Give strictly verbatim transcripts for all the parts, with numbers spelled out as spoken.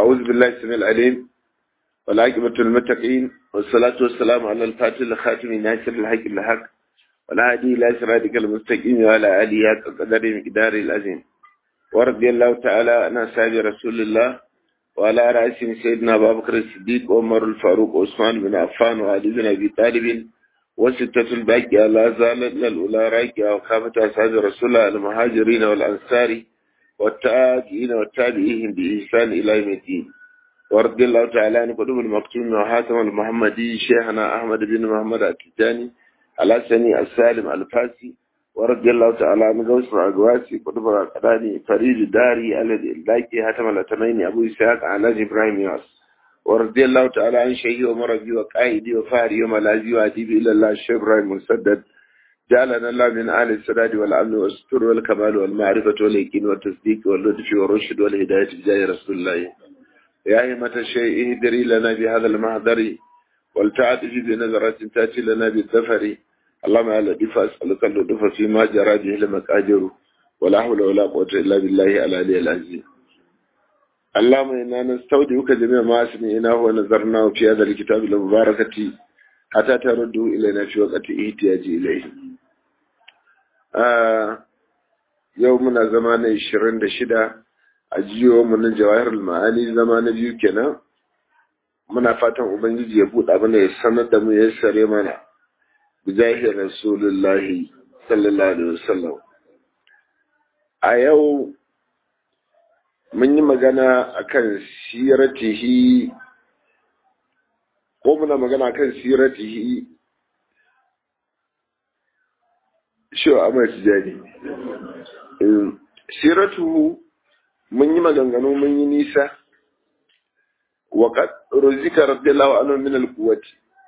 أعوذ بالله السميع العليم والعاقبة للمتقين والصلاة والسلام على الفاتح الخاتم ناصر الحق الحق والهادي إلى صراطك المستقيم وعلى آله حق قدره مقداره العظيم ورضي الله تعالى عن أصحاب رسول الله وعلى رأسهم سيدنا أبو بكر الصديق وعمر الفاروق وعثمان بن عفان وعلي بن أبي طالب وستة الباقية لا زالت الأولى راكية وكافة أصحاب رسول الله المهاجرين والأنصار والتابعين والتابعين بإحسان إلى يوم الدين ورضي الله تعالى عن قدوم المكتوم وحاتم المحمدي شيخنا أحمد بن محمد التجاني الحسني السالم الفاسي ورضي الله تعالى عن غوث الأقواسي قدوم القراني فريد داري الذي اللاكي حاتم الأتمين أبو إسحاق على إبراهيم ياس ورضي الله تعالى عن شيخي ومربي وقائدي وفاري وملاذي وأديبي إلى الله الشيخ إبراهيم مسدد جعلنا الله من آل السداد والأمن والستر والكمال والمعرفة واليقين والتصديق واللطف والرشد والهداية بجاه رسول الله يا أئمة الشيء اهدري لنا بهذا المحضر والتعاطف بنظرة تأتي لنا بالظفر اللهم على دفع أسألك اللطف فيما جرى به المكاجر ولا حول ولا قوة إلا بالله العلي العظيم اللهم إنا نستودعك جميع ما سمعناه ونظرناه في هذا الكتاب المباركة حتى تردوا إلينا في وقت احتياج إليه آه يومنا زمان عشرين دشدة أجيو من جواهر المعاني زمان بيو كنا منا فاتن أبنجي يبود أبنى السنة دم يسر منا بجاه رسول الله صلى الله عليه وسلم أيو من يمغانا أكن سيرته قومنا مغانا أكن سيرته شو أما تجاني سيرته mun yi maganganu mun yi nisa wa ruzika radiyallahu anhu min al-quwwati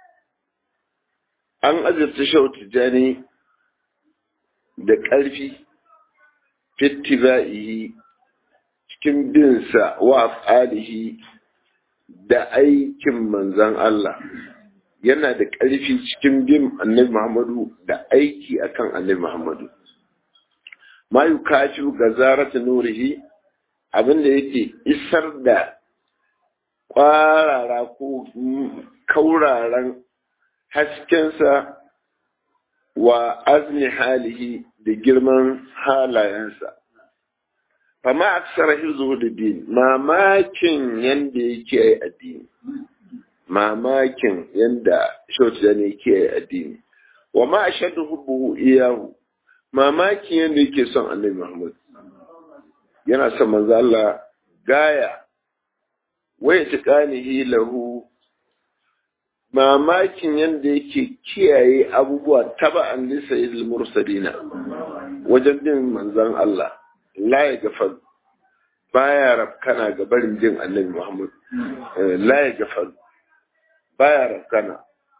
an azurta shau tijani da ƙarfi fittiba'ihi cikin binsa wa af'alihi da aikin manzon Allah yana da ƙarfi cikin bin annabi Muhammadu da aiki akan annabi Muhammadu ma yukashi gazaratu nurihi abinda yake isar da ƙwarara ko kauraran haskensa wa azmi halihi da girman halayensa fama aksara hizu da din mamakin yanda yake yi addini mamakin yanda shautu ne yake yi addini wa ma ashaddu hubbuhu iyahu mamakin yanda yake son annabi Muhammad yana son manzo Allah gaya wai tiqanihi lahu mamakin yanda yake kiyaye abubuwa taba'an li sayyidil mursalina wajen bin manzon Allah la ya gafal baya rafkana ga barin jin annabi Muhammad la ya gafal baya rafkana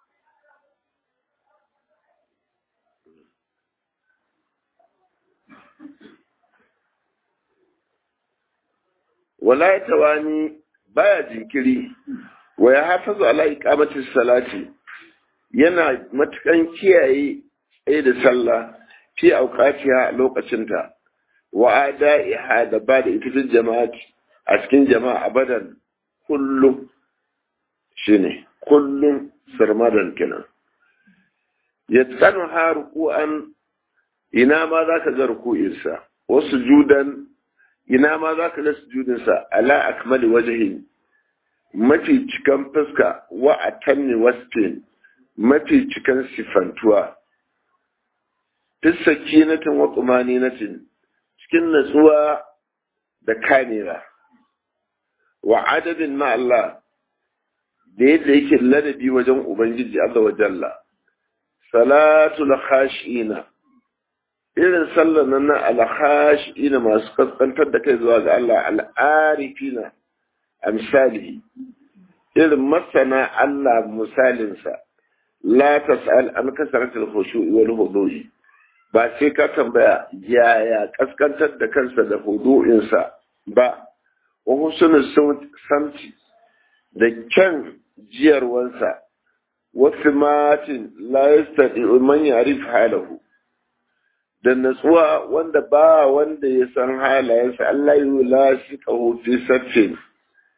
wala ya tawani baya jinkiri wa ya hafazu ala iqamati salati yana matukan kiyaye tsaye da sallah fi auqatiha lokacinta wa ada'iha da ba da ita cikin jama'ati a cikin jama'a abadan kullum shine kullum sarmadan kenan yatsanu ha ruku'an ina ma zaka ga ruku'insa wasu judan ina ma za ka ga sujudinsa ala akmali wajahi mafi cikan fuska wa a tanni wasfin mafi cikan sifantuwa fissaki natin wa tsumani natin cikin natsuwa da kamera wa adadin ma Allah da yadda yake ladabi wajen Ubangiji Allah wa jalla salatul khashina irin sallar nan na alhashina masu kaskantar da kai zuwa ga Allah al'arifina a misali irin masana Allah misalinsa la tas'al an kasaratul khushu'i wal hudu'i ba sai ka tambaya yaya kaskantar da kansa da hudu'insa ba wa husnul samti da kyan jiyarwansa wasu matin la yastati man ya'rif halahu da natsuwa wanda ba wanda ya san halayensa Allah yi la shi ƙaho fi saffin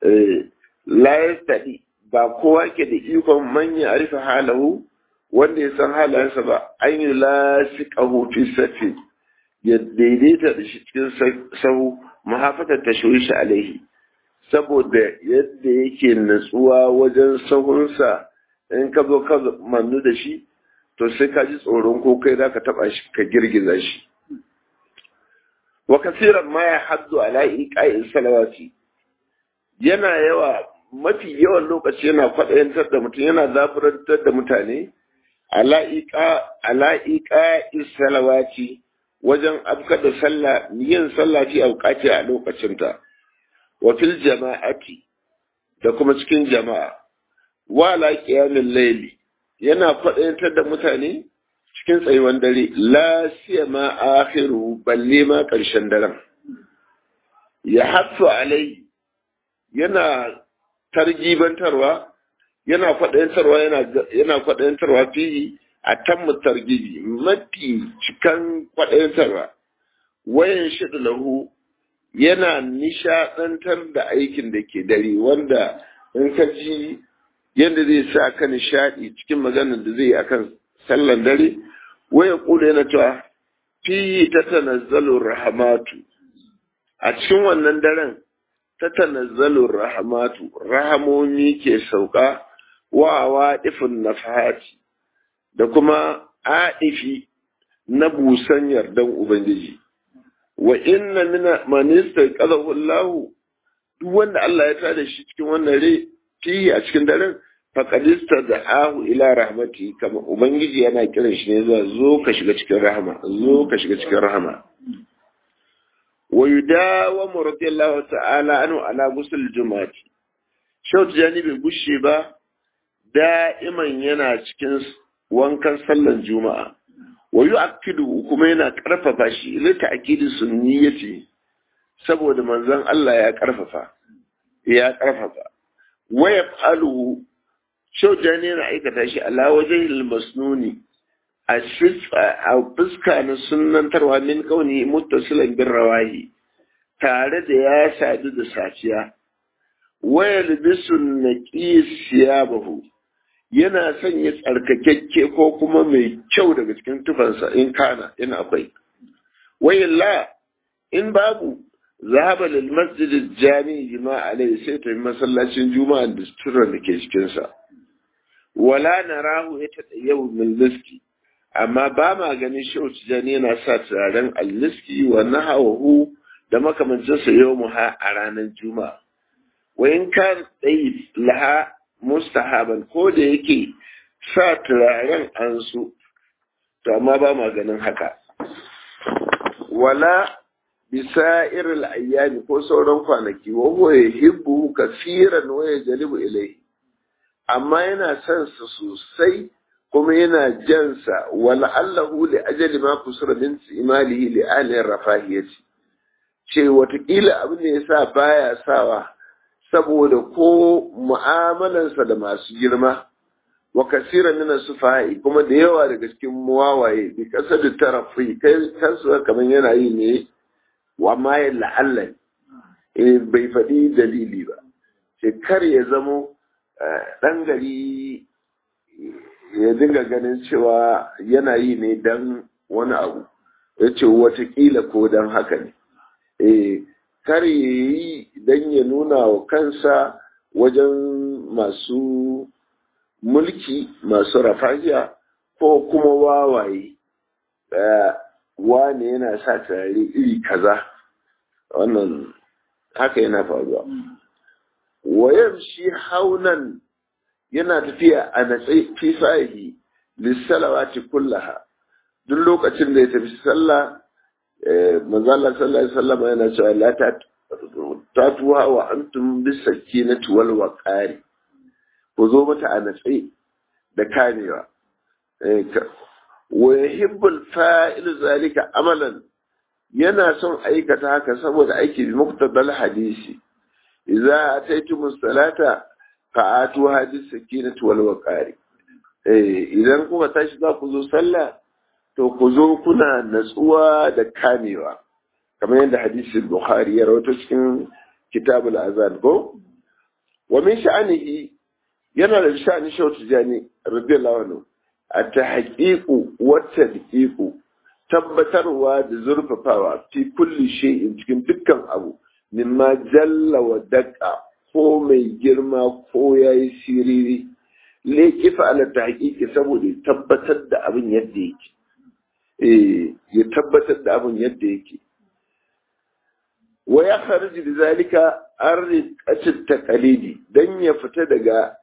la yastadi ba kowa ke da ikon manya arifa halahu wanda ya san halayensa ba an yi lasiƙahu fi safi ya daidaita da shi cikin sahu mahafatar tashwishi alaihi saboda yadda yake natsuwa wajen sahunsa in ka zo ka mannu da shi to sai ka ji tsoron ko kai za ka taɓa shi ka girgiza shi wa kasiran ma ya haddu ala iqa'i salawati yana yawa mafi yawan lokaci yana faɗayantar da mutum yana zaburantar da mutane ala iqa'i salawati wajen afkar da sallah yin sallah fi auqati a lokacinta wa fil jama'ati da kuma cikin jama'a wa la qiyamil layli yana faɗayantar da mutane cikin tsayuwan dare la siyama akhiru balle ma ƙarshen daren ya hatsu alai yana targibantarwa yana faɗayantarwa yana yana faɗayantarwa fi a tammu targibi mafi cikan faɗayantarwa wayan shidu lahu yana nishaɗantar da aikin da ke dare wanda in ka ji yadda zai sa ka nishaɗi cikin maganar da zai yi akan sallan dare waya kula yana cewa fi ta tanazzalu rahamatu a cikin wannan daren ta tanazzalu rahamatu rahamomi ke sauka wa waɗifin nafahati da kuma aifi na busan yardan ubangiji wa inna mina manista qadahu Allah duk wanda Allah ya tada shi cikin wannan rai fi a cikin daren faƙadista da ahu ila rahmati kama ubangiji yana kiran shi ne zuwa zo ka shiga cikin rahama zo ka shiga cikin rahama wa yudawamu radiyallahu ta'ala anhu ala ghusl jumu'ati shaut jani bai gushe ba da'iman yana cikin wankan sallan juma'a wa yu'akkidu kuma yana karfafa shi ila ta'kidi sunniyati saboda manzon Allah ya karfafa ya karfafa wa yaf'aluhu Shaujani yana aikata shi ala wajen masnuni a fuska na sunantarwa min kauni muttasilan bin rawahi tare da ya sadu da safiya waya libisun naqis siyabahu yana sanya tsarkakekke ko kuma mai kyau daga cikin tufansa in kana in akwai wayalla in babu zahaba lil masjid al jami jima'a alai sai ta masallacin juma'a da suturar da ke cikin sa wala narahu yatadayyu min liski amma ba ma ganin shauci jani yana sa turaren al-liski wa nahawu da makamancin sa yawmuha a ranar juma'a wa in kan dai laha mustahaban ko da yake sa turaren an su to amma ba ma ganin haka wala bisa'ir al-ayyami ko sauran kwanaki wa huwa yuhibbu kaseeran wa yajlibu ilayhi amma yana son sa sosai kuma yana jansa wala allahu li ajali ma kusura min imalihi li ahli rafahiyati ce watakila abin da yasa baya sawa saboda ko mu'amalansa da masu girma wa kasira min sufai kuma da yawa daga cikin muwawaye bi kasar tarafi kai kansu kaman yana yi ne wa ma ya la'alla bai faɗi dalili ba ce kar ya zamo ɗan gari ya dinga ganin cewa yana yi ne don wani abu ya ce watakila ko don haka ne kar ya yi don ya nuna wa kansa wajen masu mulki masu rafahiya ko kuma wawaye wane yana sa turare iri kaza wannan haka yana faruwa wayan shi haunan yana tafiya a natsi fi sahihi lissalawati kullaha duk lokacin da ya tafi sallah manzo Allah sallallahu alaihi wasallam yana cewa la ta tatuha wa antum bisakinati wal waqari ku zo mata a natsi da kamewa wa yuhibbul fa'il zalika amalan yana son aikata haka saboda aiki bi muqtadal hadisi idza ataytumus salata fa'atu hadis sakinati wal waqari eh idan kuka tashi za ku zo sallah to ku zo kuna natsuwa da kamewa kamar yadda hadisin Bukhari ya rawaito cikin kitabul azan ko wa min sha'anihi yana da sha'ani Shehu Tijani radiyallahu anhu at-tahqiqu wa tadqiqu tabbatarwa da zurfafawa fi kulli shay'in cikin dukkan abu mimma jalla wa daqa ko mai girma ko yayi siriri le kifa ala tahqiqi saboda tabbatar da abin yadda yake eh ya tabbatar da abin yadda yake wa ya kharij bi zalika arriqat taqalidi dan ya fita daga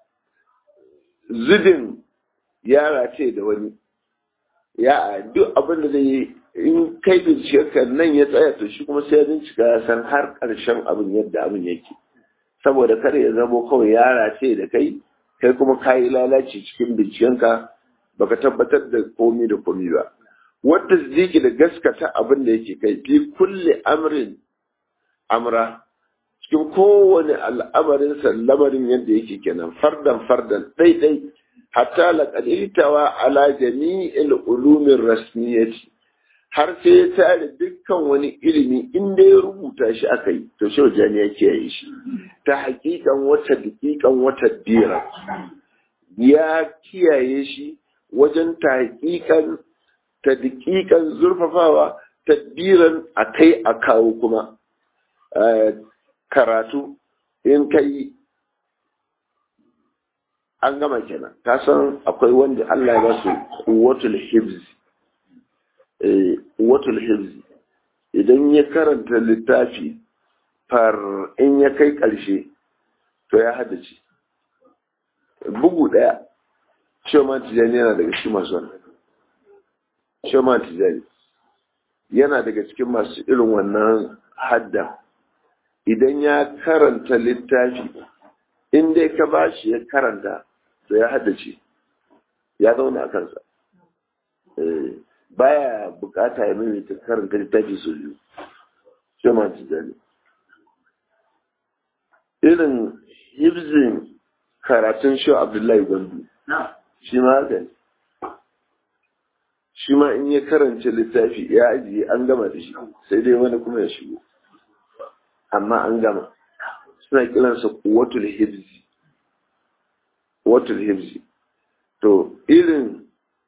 zudin yara ce da wani ya duk abin da zai in kai bincike nan ya tsaya to shi kuma sai ya bincika san har karshen abin yadda abin yake saboda kar ya zamo kawai yara ce da kai kai kuma kayi lalaci cikin bincikenka baka tabbatar da komi da komi ba wanda ziki da gaskata abin da yake kai fi kulli amrin amra cikin kowane al'amarin lamarin yadda yake kenan fardan fardan daidai hatta laqaditawa ala jami'il ulumin rasmiyati har sai ya tare dukkan wani ilimi inda ya rubuta shi aka yi to shi wajen ya kiyaye shi ta hakikan wata dakikan wata dira ya kiyaye shi wajen ta hakikan ta dakikan zurfafawa tadbiran a kai a kawo kuma karatu in kai an gama kenan ka san akwai wanda Allah ya ba su quwwatul hifz eh quwwatul hifz idan ya karanta littafi far in ya kai karshe to ya haddace bugu daya Shoman Tijani yana daga cikin masu wannan Shoman Tijani yana daga cikin masu irin wannan hadda idan ya karanta littafi in dai ka bashi ya karanta to ya haddace ya zauna a kansa baya bukata ya mai ta karanta littafi su biyu shi ma Tijani irin hibzin karatun shi Abdullahi Gwandu shi ma haka ne shi ma in ya karanta littafi ya ajiye an gama da shi sai dai wani kuma ya shigo amma an gama suna kiransa kuwatul hibzi kuwatul hibzi to irin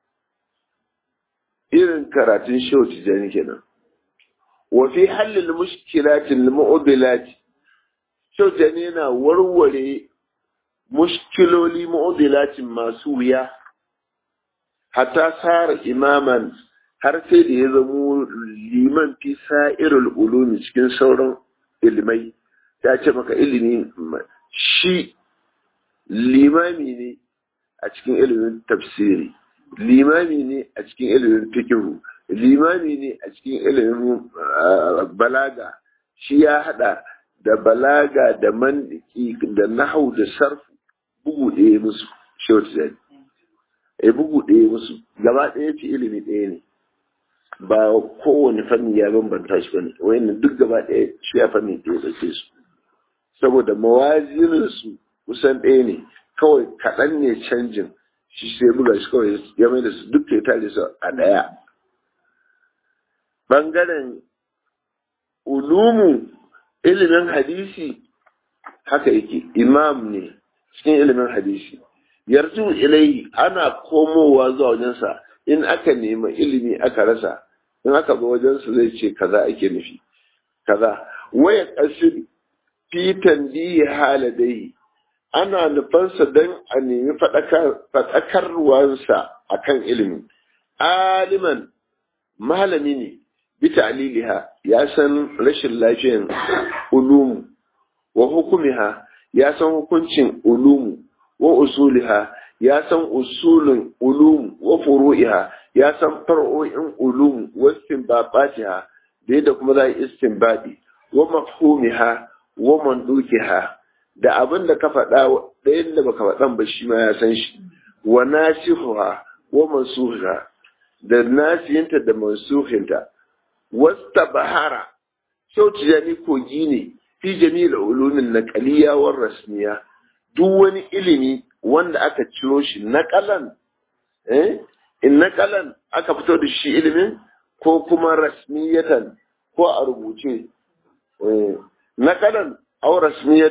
irin karatun Shehu Tijani kenan wa fi halil mushkilatil mu'dilat Shehu Tijani yana warware mushkiloli mu'dilatin masu wuya hatta sara imaman har sai da ya zamo liman fi sa'irul ulumi cikin sauran ilmai ya ce maka ilimi shi limami ne a cikin ilimin tafsiri limami ne a cikin ilimin fikihu limami ne a cikin ilimin balaga shi ya hada da balaga da mandiki da nahau da sarfu bugu ɗaya musu Shehu Tijani eh bugu ɗaya musu gaba ɗaya ce ilimi ɗaya ne ba kowane fanni ya bambanta shi bane wayannan duk gaba ɗaya shi ya fanni ɗaya ɗauke su saboda mawazinin su kusan ɗaya ne kawai kaɗan ne canjin shi sai buga shi kawai ya mai da su duk ya tare su a ɗaya ɓangaren ulumu ilimin hadisi haka yake imam ne cikin ilimin hadisi yarju ilai ana komowa zuwa wajensa in aka nema ilimi aka rasa in aka zo wajensa zai ce kaza ake nufi kaza waya qasid fi tanbihi haladai ana nufansa dan a nemi fadakarwansa akan ilimi aliman malami ne bi ta'liliha ya san rashin lafiyan ulumu wa hukumiha ya san hukuncin ulumu wa usuliha ya san usulun ulum wa furu'iha ya san far'o'in ulum wa istinbatiha da yadda kuma za a yi istinbadi wa mafhumiha wa mandukiha da abin da ka faɗa da yadda baka faɗan ba shi ma ya san shi wa nasihuha wa mansuha da nasiyinta da mansuhinta wastabahara Shehu Tijani kogi ne fi jami'il ulumin naqaliyya war rasmiya duk wani ilimi wanda aka ciro shi naqalan eh in naqalan aka fito da shi ilimin ko kuma rasmiyatan ko a rubuce eh naqalan aw rasmiyatan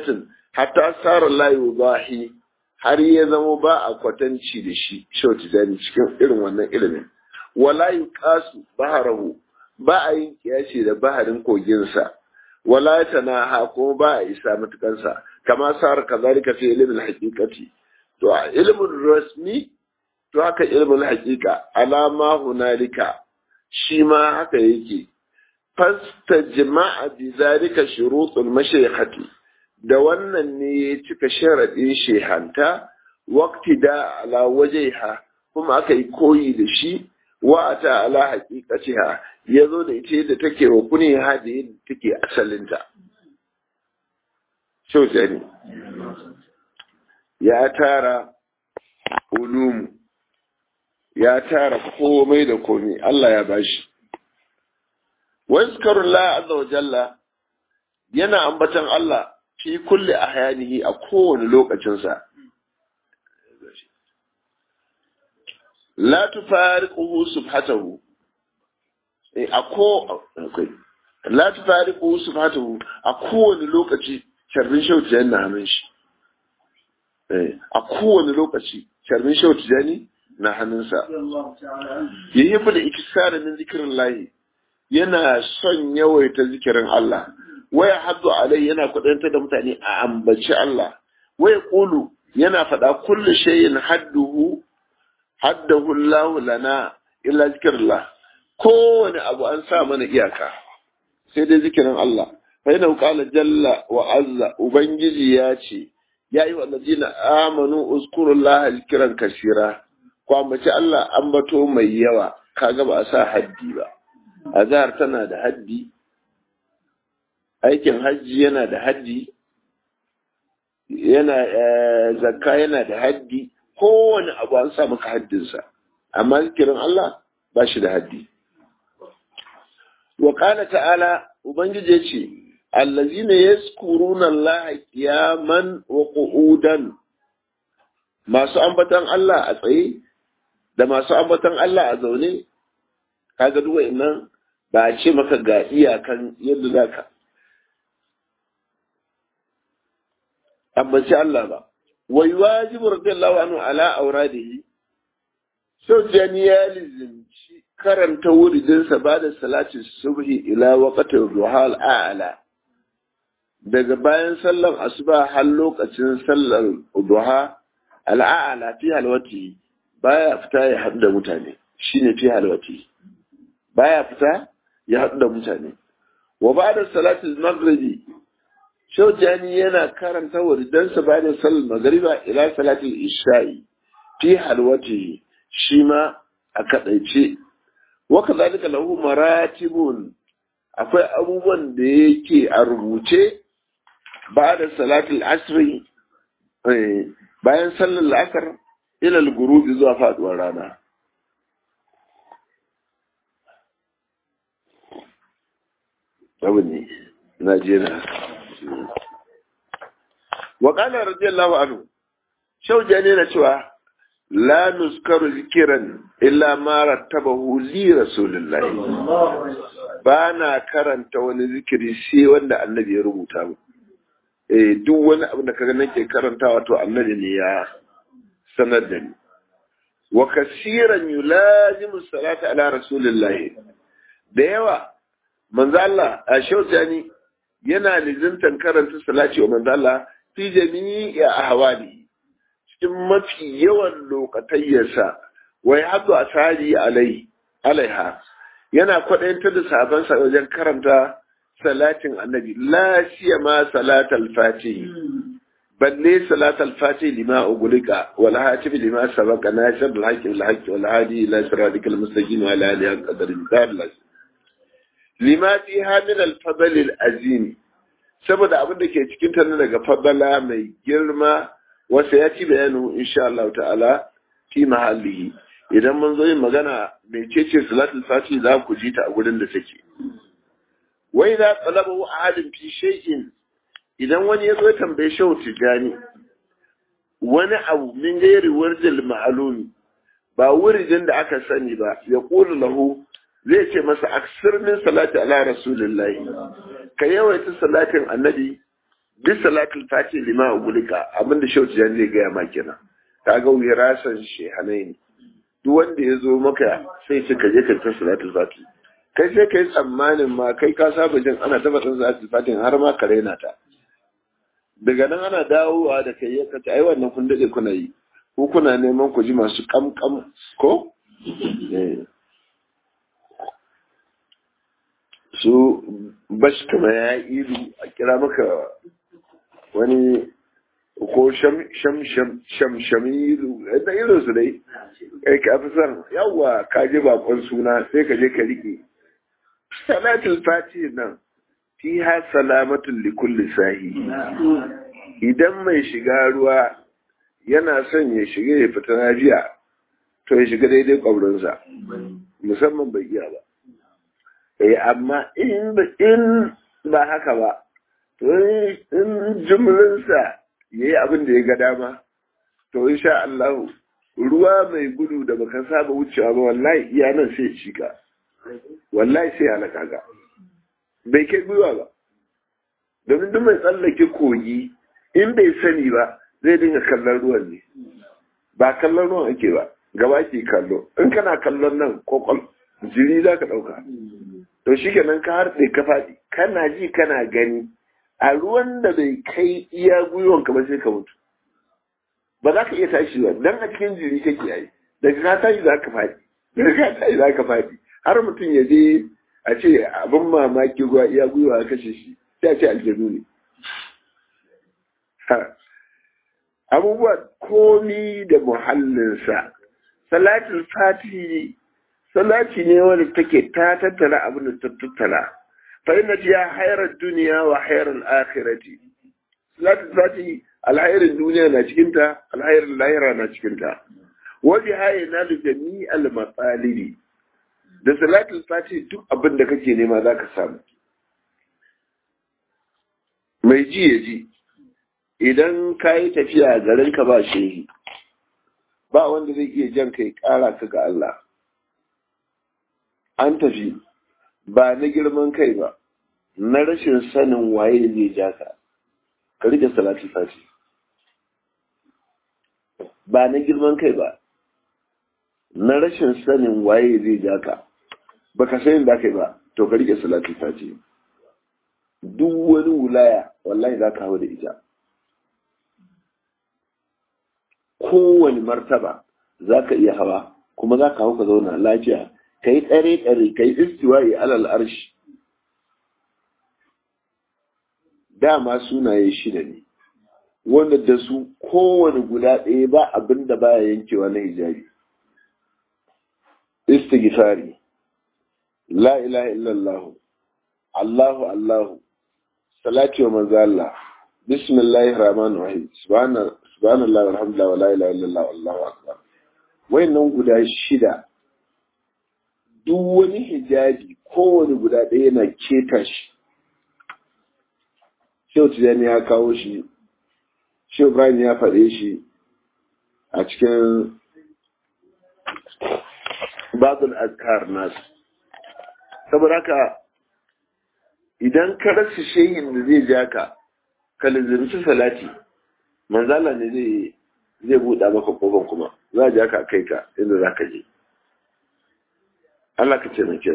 hatta sara la yudahi har ya zama ba a kwatanci da shi Shehu Tijani cikin irin wannan ilimin wala yuqasu baharahu ba a yin kiyashi da baharin koginsa wala tanaha ko ba a isa matukansa kama sar kazalika fi ilmin haqiqati to a ilmin rasmi to haka ilmin haqiqa alama hunalika shi ma haka yake fastajma'a bi zalika shurutul mashayikhati da wannan ne ya cika sharadin shehanta waqtida ala wajhiha kuma aka yi koyi da shi wa ta ala haqiqatiha yazo da ita da take wa kuni hadi da take asalinta shaujani ya tara ulum ya tara komai da komai Allah ya bashi wa zikrullahi azza wa jalla yana ambatan Allah fi kulli ahyanihi a kowane lokacin sa la tufariquhu subhanahu eh ako la tufariquhu subhanahu a kowane lokaci sharrin shauti yana hannun shi eh a kowane lokaci sharrin shauti jani na hannunsa yayi fa da ikisara min zikrillahi yana son yawaita zikirin Allah waya haddu alai yana kudanta da mutane a ambaci Allah waya qulu yana fada kullu shay'in hadduhu haddahu Allah lana illa zikrullah kowane abu an sa mana iyaka sai dai zikirin Allah fa yana qala jalla wa azza ubangiji ya ce ya yi wallazina amanu uzkurullaha zikran kaseera ko ambaci Allah ambato mai yawa kaga ba a sa haddi ba azhar tana da haddi aikin hajji yana da haddi yana zakka yana da haddi kowane abu an sa maka haddinsa amma zikirin Allah ba shi da haddi wa qala ta'ala ubangiji yace allazina yazkuruna Allah qiyaman wa qu'udan masu ambatan Allah a tsaye da masu ambatan Allah a zaune kaga duk wa'annan ba a ce maka ga iyakan yadda zaka ambaci Allah ba wa yuwajibu radiyallahu anhu ala auradihi so ya lizimci karanta wuridinsa ba da salatin subhi ila waqtil duha al-a'la daga bayan sallar asuba har lokacin sallar duha al-a'la fi halwati baya fita ya haɗu da mutane shine fi halwati baya fita ya haɗu da mutane wa ba'da salatil maghribi shaujani yana karanta wuridansa bayan sallar magriba ila salatil isha'i fi halwati shi ma a kadaice wa kadhalika lahu maratibun akwai abubuwan da yake a rubuce ba'da salatil asri bayan sallar la'asar ila al-ghurubi zuwa faduwar rana abu ne na je na wa qala radiyallahu anhu shaujani na cewa la nuskaru zikiran illa ma rattabahu li rasulillahi ba na karanta wani zikiri sai wanda annabi ya rubuta mu eh duk wani abu da kaga nake karantawa to annabi ne ya sanar da ni wa kaseeran yulazimu salata ala rasulillahi da yawa manzo Allah a shaujani yana lizintan karanta salati wa manzo Allah fi jami'i ahwali cikin mafi yawan lokatayyarsa wai hadu asali alai alaiha yana kwadayantar da sahabansa wajen karanta salatin annabi la siyama salatal fatih balle salatal fatih lima ugulika wal hatib lima sabaqa nashr al haqq al haqq wal hadi ila siratikal mustaqim wa ala alihi qadar al lima fiha min al fadl al azim saboda abin da ke cikin ta daga fadala mai girma wasu ya ci bayanu insha Allah ta'ala fi mahallihi idan mun zo yin magana mai cece salatul fati za ku ji ta a gurin da take wai za talabu ahadin fi shay'in idan wani ya zo tambaye shehu tijani wani abu min gairi wardil ma'lumi ba wuridin da aka sani ba ya qulu lahu zai ce masa aksir min salati ala rasulillahi ka yawaita salatin annabi duk salatul fati lima ugulika abinda shauci jan zai gaya ma kenan kaga wirasan shehanai ne duk wanda ya zo maka sai ce ka je ka ta salatul fati kai sai kai tsammanin ma kai ka saba jin ana ta faɗin salatul fati har ma ka raina ta daga nan ana dawowa da kai ya kace ai wannan kun dade kuna yi ko kuna neman ku ji masu kamkam ko su bashi kama ya ilu a kira maka wani ko sham sham sham sham shamilu da irin su dai kai ka fi san yawa ka je bakon suna sai ka je ka rike salatul fati nan fiha salamatul likulli sahi idan mai shiga ruwa yana son ya shiga ya fita najiya to ya shiga daidai kwabrinsa musamman bai iya ba eh amma in in ba haka ba to in jumrinsa yayi abin da ya ga dama to insha Allah ruwa mai gudu da baka saba wucewa ba wallahi iya nan sai shiga wallahi sai halaka ga bai kai gwiwa ba domin duk mai tsallake kogi in bai sani ba zai dinga kallon ruwan ne ba kallon ruwan ake ba gaba ke kallo in kana kallon nan kokol jiri za ka ɗauka to shi kenan ka harɗe ka faɗi kana ji kana gani a ruwan da bai kai iya gwiwon ka ba sai ka mutu ba za ka iya tashi ba dan a cikin jiri kake yi daga ka tashi za ka faɗi daga ka tashi za ka faɗi har mutum ya je a ce abin mamaki ruwa iya gwiwa a kashe shi sai a ce aljanu ne abubuwa komi da muhallinsa salatul fati salati ne wanda take ta tattara abin da ta tattara fa inna ya hayar duniya wa hayar akhirati salatul fati alhairin duniya na cikin ta alhairin lahira na cikin ta wajen haye na da jami'al matsalibi da salatul fati duk abin da kake nema za ka samu mai ji ya ji idan ka yi tafiya garin ka ba shehi ba wanda zai iya jan kai kara ka ga Allah an tafi ba na girman kai ba na rashin sanin waye zai ja ka ka rike salatul fati ba na girman kai ba na rashin sanin waye zai ja ka baka sanin da kai ba to ka rike salatul fati duk wani wulaya wallahi za ka hawa da ita kowane martaba za ka iya hawa kuma za ka hau ka zauna lafiya ka yi tsare-tsare ka yi istiwa'i alal arshi dama sunaye shida ne wanda da su kowane guda ɗaya ba abin da baya yankewa na hijabi istighfari la ilaha illallah Allahu Allahu salati wa manzo Allah bismillahir rahmanir rahim subhana subhanallahi walhamdulillah wa la ilaha illallah wallahu akbar wayannan guda shida duk wani hijabi kowane guda ɗaya yana keta shi Shehu Tijjani ya kawo shi Shehu Ibrahim ya faɗe shi a cikin babul azkar nasu saboda haka idan ka rasa shehin da zai ja ka ka lizimci salati manzala ne zai zai buɗa maka kofar kuma za a ja ka kai ka inda za ka je Allah ka ce nake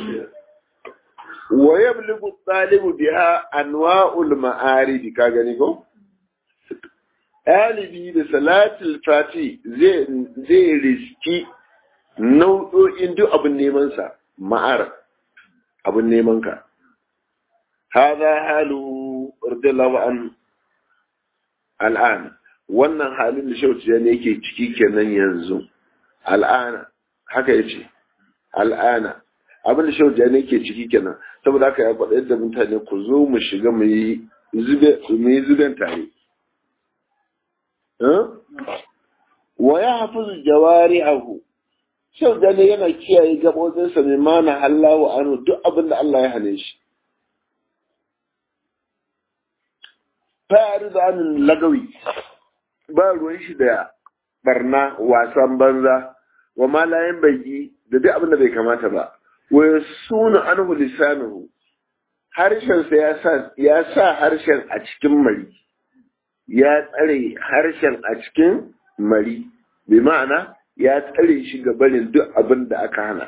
wa yablughu talibu biha anwa'ul ma'arij ka gani ko ɗalibi da salatul fati zai zai riski nau'o'in duk abin neman sa ma'ar abin neman ka hada halu radiyallahu an al'an wannan halin da shauci ne yake ciki kenan yanzu al'ana haka yace al'ana abin da shauci ne yake ciki kenan saboda haka ya faɗa yadda mutane ku zo mu shiga mu yi zube mu yi zuben tare wa ya hafizu jawari'ahu shauci ne yana kiyaye gabobinsa mai mana Allahu anhu duk abin da Allah ya hane shi fayar da anin lagawi ba ruwan shi da barna wasan banza wa malayin baki da duk abin da bai kamata ba wa suna anhu lisanuhu harshensa ya sa ya sa harshen a cikin mari, ya tsare harshen a cikin mari, bi ma'ana ya tsare shi ga barin duk abin da aka hana.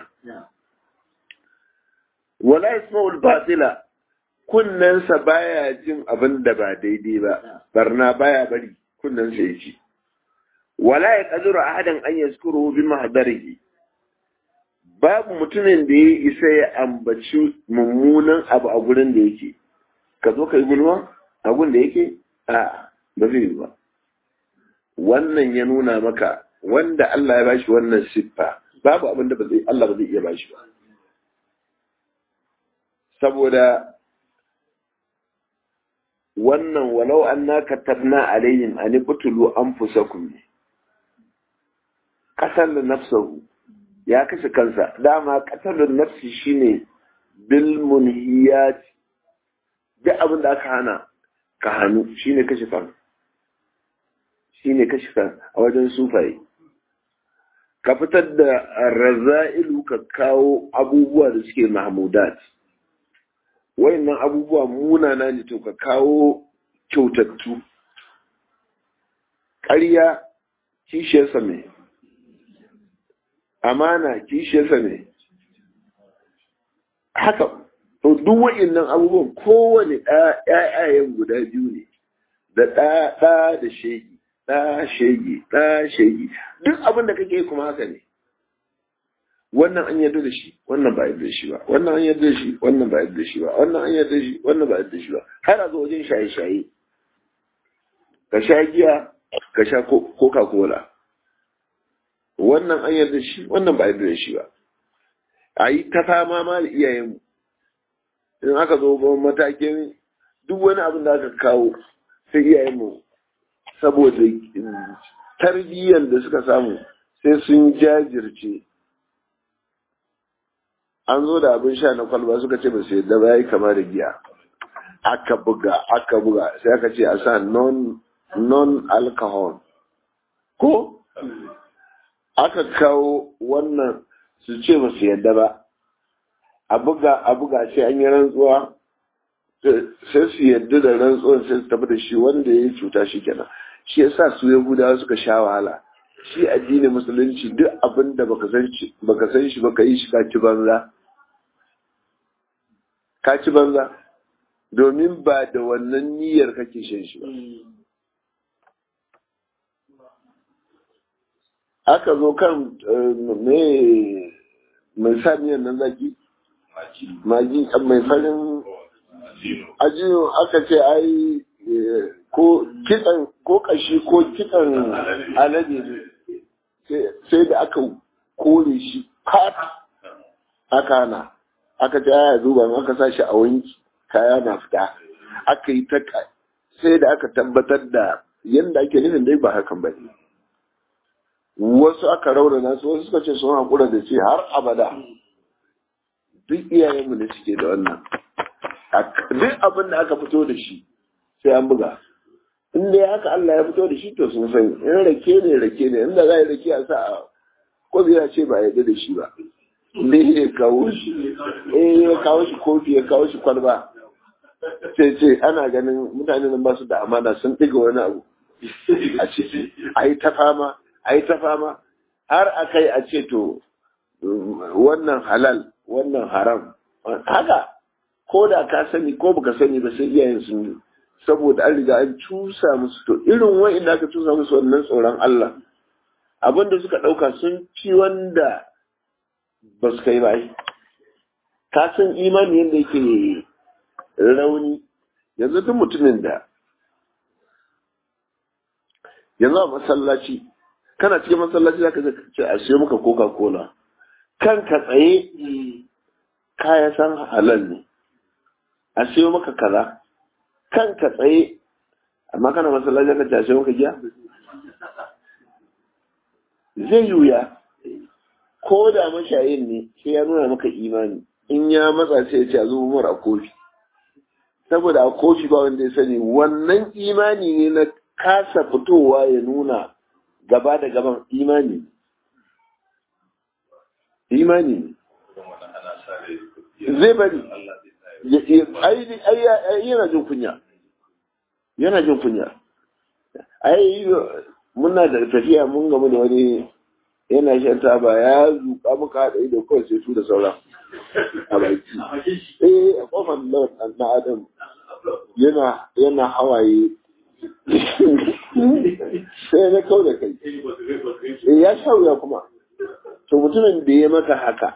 Wala yasma'ul batila, kunnensa baya jin abin da ba daidai ba, barna baya bari kunnensa ya ci. Wala ya qadiru ahadan an yazkuru bi mahdarihi, babu mutumin da ya isa ya ambaci mummunan abu a gurin da yake. Ka zo ka yi gulma a gurin da yake? A ba zai yi ba. Wannan ya nuna maka wanda Allah ya bashi wannan siffa, babu abin da ba zai Allah ba zai iya bashi ba. Saboda wannan walau anna katabna alaihim an qutulu anfusakum, qatala nafsuhu, ya kashe kansa. Dama qatalun nafsi shine bil munhiyat, duk abin da aka hana ka hannu shine kashe kansa, shine kashe kansa a wajen sufaye. Ka fitar da razailu ka kawo abubuwa da suke mahmudat, wayannan abubuwa munana ne, to ka kawo kyautattu. Ƙarya kishiyarsa ne, amana kishiyarsa ne, haka. To duk wayannan abubuwan kowane ɗayayen guda biyu ne, da ɗa ɗa da shegi, ɗa shegi, ɗa shegi, duk abin da kake kuma haka ne. Wannan an yarda da shi, wannan ba yarda da shi ba, wannan an yarda da shi, wannan ba yarda da shi ba, wannan an yarda da shi, wannan ba yarda da shi ba. Har a zo wajen shaye-shaye, ka sha giya, ka sha coca-cola, wannan an yarda da shi, wannan ba yarda da shi ba. A yi ta fama ma da iyayenmu, in aka zo ga matakin duk wani abin da aka kawo sai iyayenmu saboda tarbiyyar da suka samu sai sun jajirce. An zo da abin sha na kwalba suka ce ba su yadda ba, ya yi kama da giya. Aka buga, aka buga, sai aka ce a sa non-alcohol. Ko? Aka kawo wannan su ce ba su yadda ba. A buga, a buga sai an yi rantsuwa, sai su yadda da rantsuwan sai su tafi da shi wanda ya yi cuta shi kenan. Shi yasa su Yahudawa suka sha wahala. Shi addinin musulunci duk abin da baka san shi baka san shi baka yi shi ka ci banza. Ka ci banza domin ba da wannan niyyar kake shan shi ba. Aka zo kan me mai samiyan nan zaki magi mai farin ajiyo, aka ce ai ko kitsan ko kashi ko kitsan alade ne, sai da aka kore shi fat aka hana, aka ce aya zuba aka sa shi a wanki kaya na fita, aka yi ta sai da aka tabbatar da yadda ake nufin dai ba hakan ba ne. Wasu aka raunana su, wasu suka ce sun haƙura da ce har abada. Duk iyayenmu ne suke da wannan. Duk abin da aka fito da shi sai an buga. In dai haka Allah ya fito da shi to sun sani. In rake ne rake ne, inda za a yi rake a sa a kofi ya ce ba a yarda da shi ba. Ne ya kawo shi, eh ya kawo shi kofi ya kawo shi kwalba. Sai ce ana ganin mutane nan ba su da amana, sun ɗiga wani abu a ciki. A yi ta fama, a yi ta fama, har a kai a ce to wannan halal, wannan haram. Haka, ko da ka sani ko baka sani ba sai iyayen sun yi, saboda an riga an cusa musu. To irin wa'inda aka cusa musu wannan tsoron Allah, abinda suka ɗauka sun ci wanda ba su kai ba. Ka san imani yadda yake rauni. Yanzu duk mutumin da yanzu a masallaci, kana cikin masallaci za ka ce a siyo maka coca-cola, kanka tsaye kaya san halal ne, a siyo maka kaza, kanka tsaye, amma kana masallaci ka ce a siyo maka giya? Zai yuya, ko da mashayin ne sai ya nuna maka imani, in ya matsa sai ya ce a zuba mara a kofi, saboda a kofi ba wanda ya sani wannan imani ne na kasa fitowa ya nuna gaba da gaban imani. Imani zai bari ai yana jin kunya yana jin kunya ai muna da tafiya mun gamu da wani yana shan taba ya zuƙa muka haɗa ido kawai sai su da sauran a baki eh a kofar na adam yana yana hawaye sai na kau da kai eh ya sha wuya kuma to mutumin da ya maka haka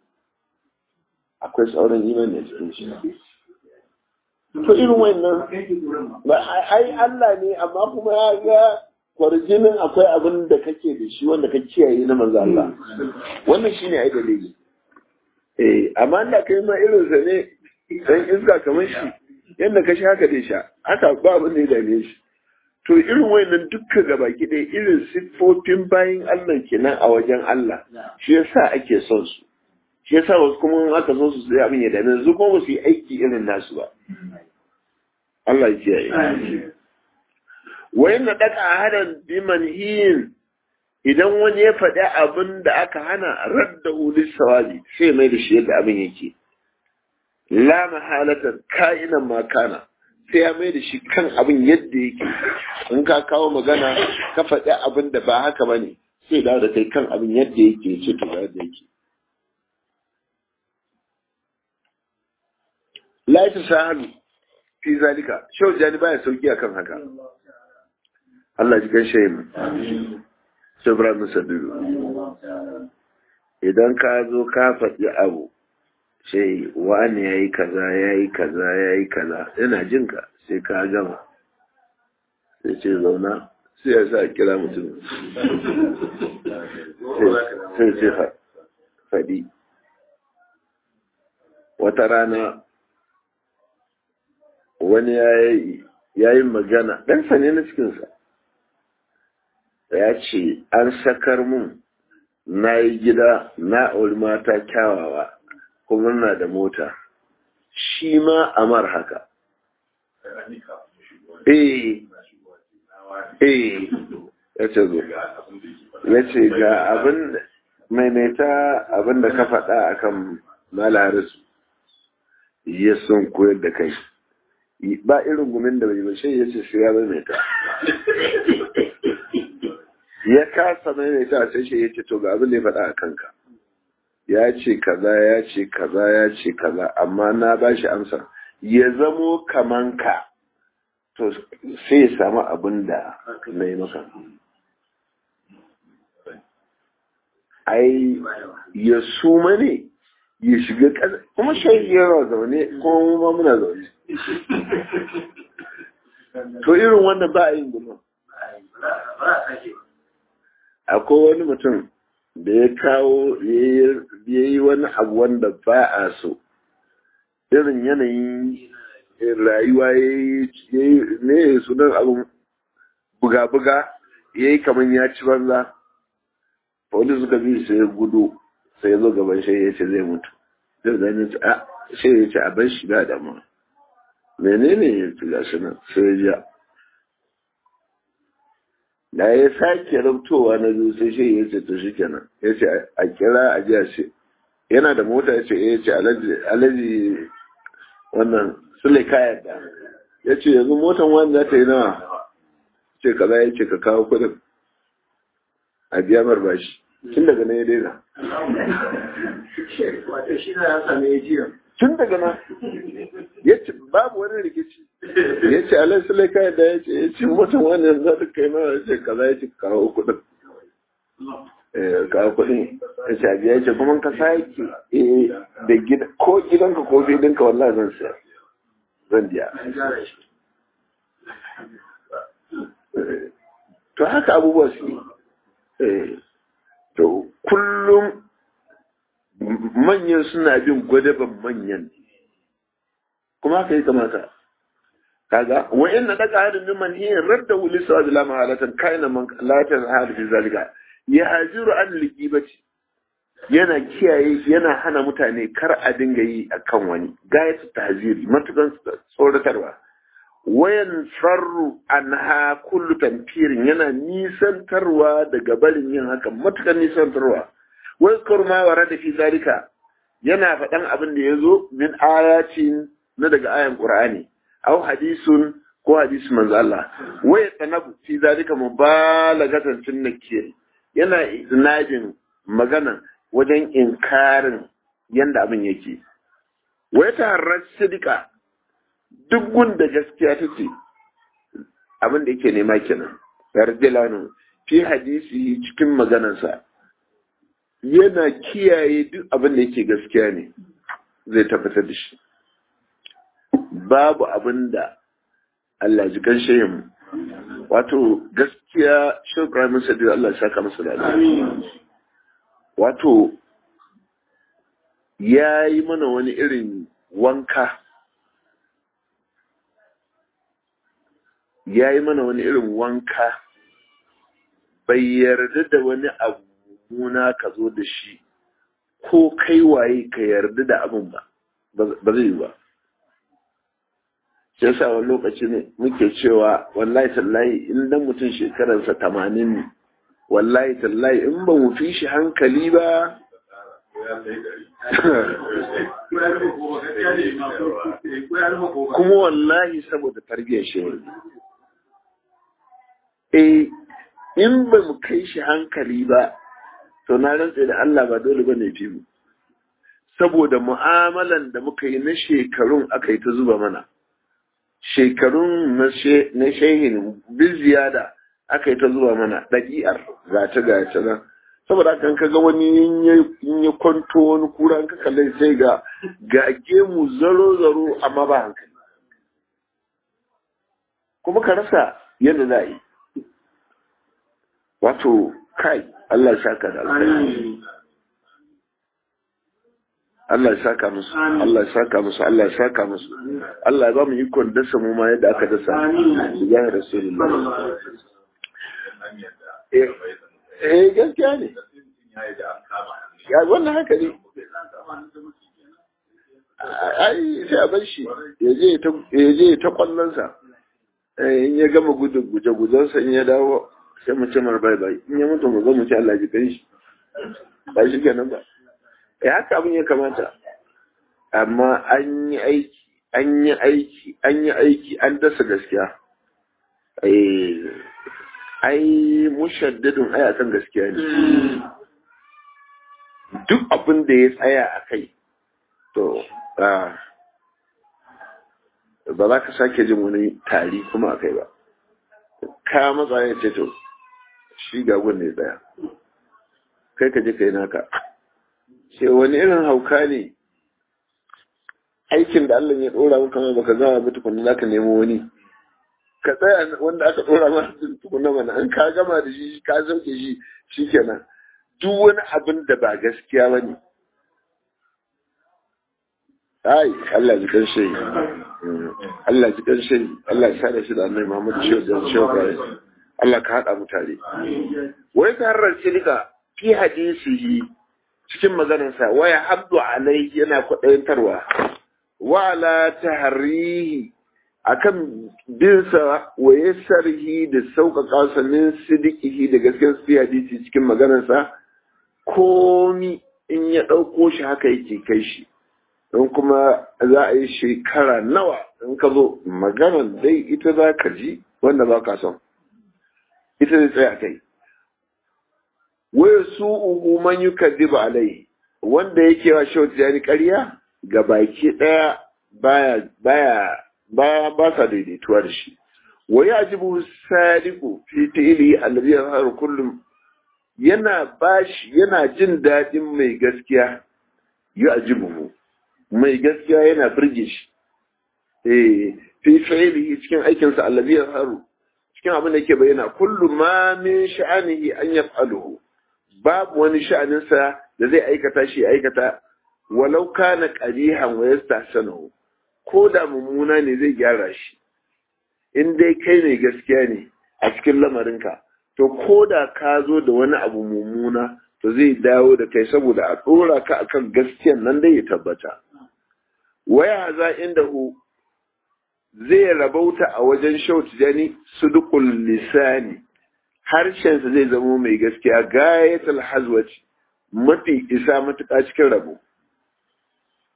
akwai sauran imani a cikin shi to irin wannan ai Allah ne amma kuma ya ga kwarjinin akwai abin da kake da shi wanda ka kiyaye na manzo Allah wannan shine ai dalili eh amma da kai ma irin sa ne dan iska kamar shi yanda ka sha haka dai sha haka ba abin da ya dame shi to irin wayannan dukkan gabaki dai irin siffofin bayin Allah kenan a wajen Allah shi yasa ake son su shi yasa wasu kuma aka so su sai abin ya dame su kuma su yi aiki irin nasu ba Allah ya kiyaye wayan da daka hadan biman hin idan wani ya faɗi abin da aka hana radda ulis sawabi sai mai da shi yadda abin yake la mahalatan ka'inan ma kana sai ya mai da shi kan abin yadda yake in ka kawo magana ka faɗi abin da ba haka bane sai da da kai kan abin yadda yake ce to da yadda yake la tasahalu fi zalika shau jani baya sauki akan haka Allah ji gaishe mu. Sabra musaddidu. Idan ka zo ka faɗi abu, sai wani yayi kaza yayi kaza yayi kaza, ina jin ka sai ka gama. Sai ce zauna, sai ya sa kira mutum. Sai ce faɗi. Wata rana wani yayi magana, ɗansa ne na cikinsa. Ya ce an sakar mun na yi gida na auri mata kyawawa kuma na da mota shi ma amar haka eh eh ya ce zo ya ce ga abin maimaita abin da ka faɗa akan malarisu ya sun koyar da kai ba irin gumin da bai bashe ya ce sai ya maimaita ya kasa maimaita sai shi ya ce to ga abin da ya faɗa a kanka ya ce kaza ya ce kaza ya ce kaza amma na ba shi amsa ya zamo kaman ka to sai ya samu abin da na yi maka ai ya suma ne ya shiga ƙasa kuma shayi yawa zaune kuma mu ma muna zaune to irin wannan ba a yin gudun akwai wani mutum da ya kawo ya yi wani abu wanda ba a so irin yanayin rayuwa ya yi ne sunan abin buga-buga ya yi kamar ya ci banza wani suka bi sai ya gudu sai ya zo gaban shi ya ce zai mutu zai zai ce a shi ya ce a bar shi ba damuwa menene ya fi gashi nan sai ya ja da ya sake rubtowa na biyu sai shi ya ce to shi kenan ya ce a kira a jiya ce yana da mota ya ce ya ce alaji wannan sule kayan da ya ce yanzu motan wani za ta yi nawa ce kaza ya ce ka kawo kudin a biya mar bashi tun daga na ya daina tun daga na ya ce babu wani rikici ya ce alai su laika da ya ce ya ce mutum wani za ta kai nawa ya ce kaza ya ce kawo kudin kawo kudin ya ce abiya ya ce kuma ka sake da gida ko gidanka ko filinka wallah zan siya zan biya to haka abubuwa su yi to kullum manyan suna bin gwadaban manyan kuma haka yi kamata kaga wa inna daga hadin min manhiyin radda wuli sawa bila mahalatan kaina man latar hadu fi zalika ya hajiru an ligibati yana kiyaye yana hana mutane kar a dinga yi akan wani gayatu tahziri matukan tsoratarwa wayan farru anha kullu tanfirin yana nisantarwa daga barin yin haka matukan nisantarwa wai kurma warada fi zalika yana faɗan abin da ya zo min ayatin na daga ayan Qur'ani aw hadisun ko hadisu manzo Allah waya tanabu fi zalika mubalagatan fin nakir yana iznajin magana wajen inkarin yanda abin yake waya taharrar sidika duk gunda gaskiya take abin da yake nema kenan yarjilanu fi hadisi cikin maganarsa yana kiyaye duk abin da yake gaskiya ne zai tabbatar da shi babu abin da Allah ji ganshe mu wato gaskiya shi Ibrahim Sadiq Allah ya saka masa da wato yayi mana wani irin wanka yayi mana wani irin wanka bai yarda da wani abu muna ka zo da shi ko kai waye ka yarda da abin ba ba zai yi ba sai sa wani lokaci ne muke cewa wallahi tallahi in dan mutum shekararsa tamanin ne wallahi tallahi in ba mu fi shi hankali ba kuma wallahi saboda tarbiyyar shi eh in ba mu kai shi hankali ba to na rantse da Allah ba dole bane fi mu saboda mu'amalan da muka yi na shekarun aka yi ta zuba mana shekarun na shehin bin ziyada aka yi ta zuba mana ɗabi'ar gata gata nan saboda kan ka ga wani in ya kwanto wani kura ka kalle sai ga gage mu zaro zaro amma ba hankali kuma ka rasa yadda za a yi wato kai Allah ya saka da alkhairi Allah ya saka musu Allah ya saka musu Allah ya saka musu Allah ya ba mu ikon dasa mu ma yadda aka dasa ya Rasulullah eh eh gaskiya ne ya wannan haka ne ai sai a bar shi ya je ta ya je ta kwallon sa in ya gama gudun guje gujen sa in ya dawo sai mu ce mar bai bai in ya mutu mu zo mu ce Allah ji kai shi ba shi kenan ba eh haka abin ya kamata amma an yi aiki an yi aiki an yi aiki an dasa gaskiya eh ai mushaddadin ai akan gaskiya ne duk abin da ya tsaya a kai to ba za ka sake jin wani tari kuma a kai ba ka matsa ya ce to shi gagun ne tsaya kai ka je kai naka ce wani irin hauka ne aikin da Allah ya dora maka ma baka gama ba tukunna zaka nemo wani ka tsaya wanda aka dora ma tukunna mana an ka gama da shi ka sauke shi shikenan duk wani abin da ba gaskiya bane ai Allah ji kan shi Allah ji kan shi Allah ya sada shi da Annabi Muhammad shi da shi Allah ka hada mu tare wai ka harar shirika fi hadisihi cikin maganarsa waya habdu alai yana kwaɗayantarwa wala tahrihi akan binsa wa yassarhi da sauƙaƙa sannin sidikihi da gaskiyar su hadisi cikin maganarsa komi in ya ɗauko shi haka yake kai shi don kuma za a yi shekara nawa in ka zo maganar dai ita za ka ji wanda ba ka son ita zai tsaya kai waya su uhu man yukaddiba alai wanda yake wa shawt jari ƙarya ga baki daya baya baya baya ba sa daidaituwa da shi waya ajibu sadiqu fi ta'ili alladhi yahar kullum yana bashi yana jin dadin mai gaskiya ya ajibu mai gaskiya yana burge shi eh fi fi'lihi cikin aikin sa alladhi yahar cikin abin da yake bayyana kullu ma min sha'anihi an yaf'aluhu babu wani sha'aninsa da zai aikata shi aikata walau kana qabihan wa yastahsanu ko da mummuna ne zai gyara shi in dai kai ne gaskiya ne a cikin lamarinka to ko da ka zo da wani abu mummuna to zai dawo da kai saboda a dora ka akan gaskiyan nan dai ya tabbata waya za inda hu zai rabauta a wajen shautu jani sudukul lisani harshensa zai zama mai gaskiya gayatul hazwati mafi isa matuƙa cikin rabo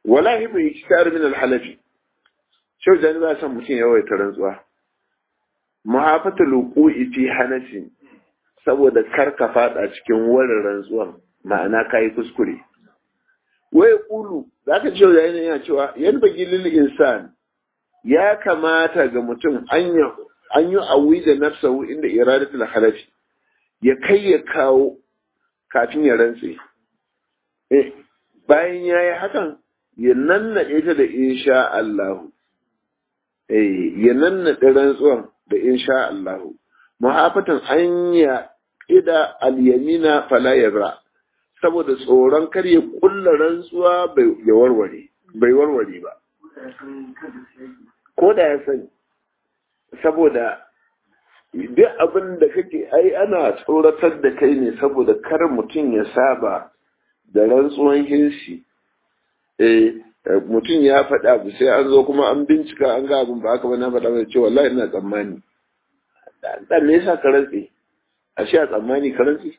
wallahi bai iktar min al-halafi shau da ba san mutum yawaita rantsuwa muhafatul wuqu'i fi hanasin saboda kar ka fada cikin warin rantsuwan ma'ana kai kuskure wai kulu zaka ce da yana cewa yan bagi lil insan ya kamata ga mutum an yi an yi awi da nafsahu inda iradatul halafi ya kai ya kawo kafin ya rantse eh bayan yayi hakan ya nannade ta da insha Allah eh ya nannade rantsuwan da insha Allah muhafatan an ya ida al-yamina fala yabra saboda tsoron kar ya kulla rantsuwa bai ya warware bai warware ba ko da ya sani saboda duk abin da kake ai ana tsoratar da kai ne saboda kar mutum ya saba da rantsuwan hinsi eh mutum ya faɗa abu sai an zo kuma an bincika an ga abin ba haka ba na faɗa mai cewa wallahi ina tsammani dan me yasa ka rantsi a shi a tsammani ka rantsi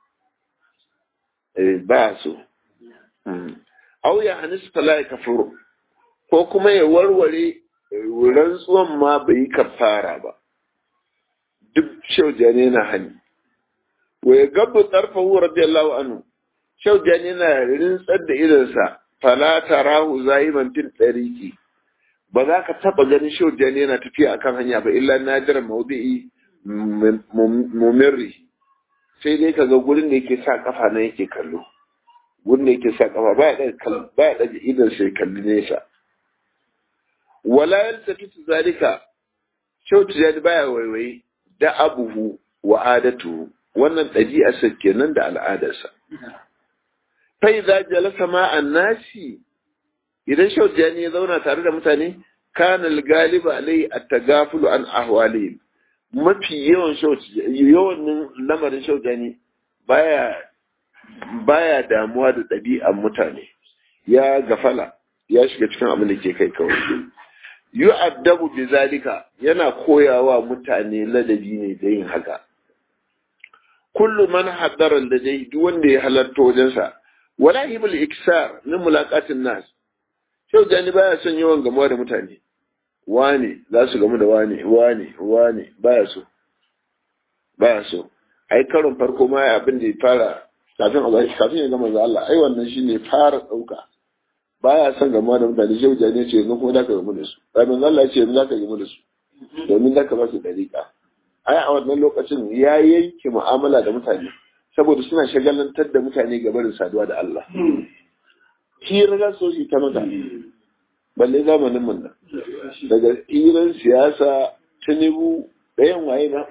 eh ba so au ya hanis fala kafuru ko kuma ya warware rantsuwan ma bai kafara ba duk shaujane na hani wa ya gabbu tarfahu radiyallahu anhu shaujane na rintsar da idansa fala tarahu zaiman fil tariqi ba za ka taba ganin shaujane yana tafiya akan hanya ba illa nadira mawdi'i mumirri sai dai kaga gurin da yake sa kafa na yake kallo gurin da yake sa kafa baya da baya da idan sai kalli nesa wala yaltafitu zalika shaujane baya waiwaye da abuhu wa adatu wannan ɗabi'arsa kenan da al'adarsa fa idza jalasa ma'an nasi idan shaujani ya zauna tare da mutane kana al-galiba alai at-tagaful an ahwalihim mafi yawan shaujani yawan lamarin shaujani baya baya damuwa da ɗabi'ar mutane ya gafala ya shiga cikin abin da ke kai kawai yu'addabu bi zalika yana koyawa mutane ladabi ne da yin haka kullu man haddara ladai duk wanda ya halarta wajensa wala hibul iksar min mulaqatin nas shau jani baya son yawan gamuwa da mutane wane za su gamu da wane wane wane baya so baya so ai karon farko ma abin da ya fara kafin Allah kafin ya gama da Allah ai wannan shine fara dauka baya son gamuwa da mutane shau jani ce yanzu kuma zaka gamu da su ai manzo Allah ya ce yanzu zaka gamu da su domin zaka ba su dariƙa ai a wannan lokacin ya yanke mu'amala da mutane saboda suna shagalantar da mutane ga barin saduwa da Allah hira za su yi ta mata balle zamanin mun nan daga hirar siyasa Tinubu ɗayan waye na